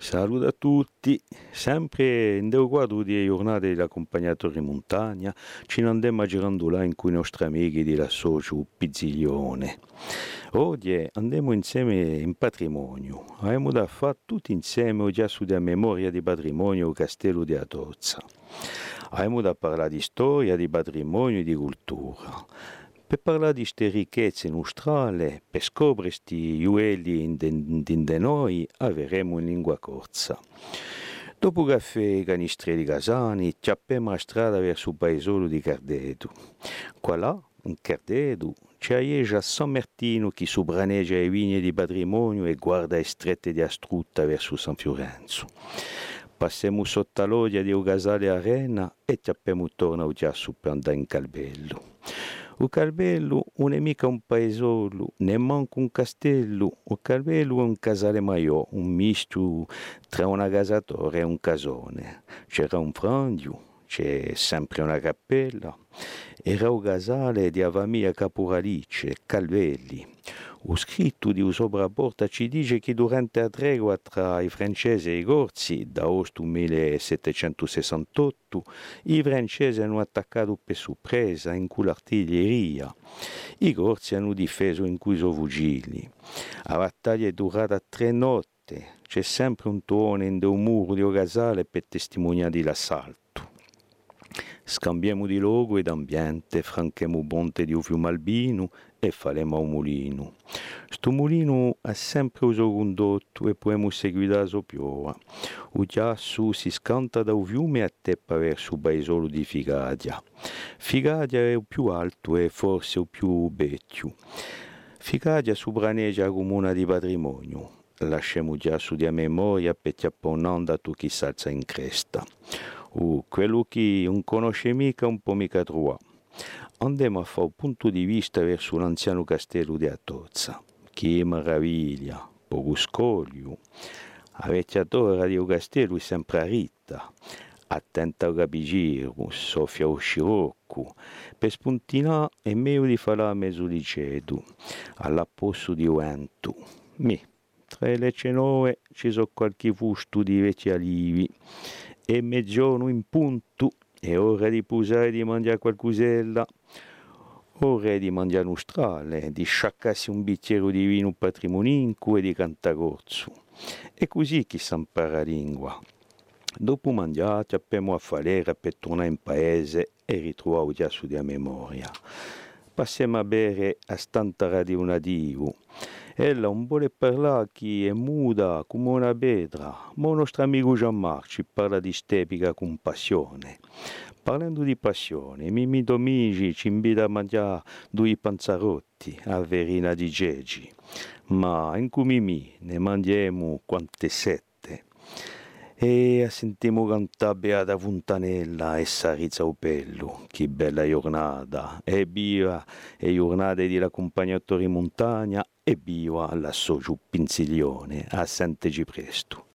Saluto a tutti, sempre in del quadro di giornate dell'accompagnatori in montagna, ci andiamo girando là in cui i nostri amici dell'associo Pizziglione. Oggi andiamo insieme in patrimonio, abbiamo da fare tutti insieme già su della memoria di patrimonio il castello di Atozza. Abbiamo da parlare di storia, di patrimonio e di cultura. Per parlare di queste ricchezze nostrale, per scoprire questi gioielli in de noi, avremo in lingua corsa. Dopo caffè e canistri di Casani, ciappiamo la strada verso il paesolo di Cardedu. Qua là, in Cardedu, c'è già San Martino che sobraneggia le vigne di patrimonio e guarda le strette di Astrutta verso San Fiorenzo. Passiamo sotto l'odia di un casale arena e ciappiamo torno già su per andare in Calvello. Il Calvello non è mica un paesolo, neanche un castello. Il Calvello è un casale maior, un misto tra una casatoria e un casone. C'era un frangio, c'è sempre una cappella. Era un casale di famiglia Caporalice, Calvelli. Il scritto di un sopraporta ci dice che durante la tregua tra i francesi e i corsi, da agosto 1768, i francesi hanno attaccato per sorpresa in cui l'artiglieria. I corsi hanno difeso in cui sono fuggili. La battaglia è durata 3 notti. C'è sempre un tuone in un muro di un casale per testimoniare l'assalto. Scambiamo di luogo ed ambiente, franchiamo il ponte di un fiume Albino e faremo un mulino. Sto mulino ha sempre uso condotto e possiamo seguire la sua piova. Il ghiaccio si scanta da un fiume a teppa verso il paesolo di Figadia. Figadia è il più alto e forse il più vecchio. Figadia sopraneggia la comune di patrimonio. Lasciamo già su di memoria per chiapponando a tu chi salza in cresta. Quello che non conosce mica un po' mica trova. Andiamo a fare un punto di vista verso l'anziano castello di Atozza. Che meraviglia, poco scoglio. La vecchia torre di un castello è sempre ritta. Attenta al capigiro, soffia lo scirocco. Per spuntinare è meglio di fare a mezzo di cedo, all'apposto di vento. Tra le lecce nuove ci sono qualche fusto di vecchi alivi. E mezzogiorno in punto, è ora di posare e di mangiare qualcosella. Ora è di mangiare un strale, di sciaccarsi un bicchiere di vino patrimoninico e di cantagorzo. E così che si impara la lingua. Dopo mangiare, abbiamo a falere per tornare in paese e ritrovare già su di memoria. Passiamo a bere a stanta radio nadivo. Ella non vuole parlare che è muda come una pedra, ma il nostro amico Gianmarco ci parla di stepica con passione. Parlando di passione, Mimì Domigi ci invita a mangiare 2 panzarotti a verina di Gegi, ma in cui Mimì ne mangiamo quante 7. E sentiamo cantare Beata Fontanella e Sarizza Opello, che bella giornata, e viva le giornate dell'accompagnatori in montagna, e viva l'associo Pinziglione, a sentirci presto.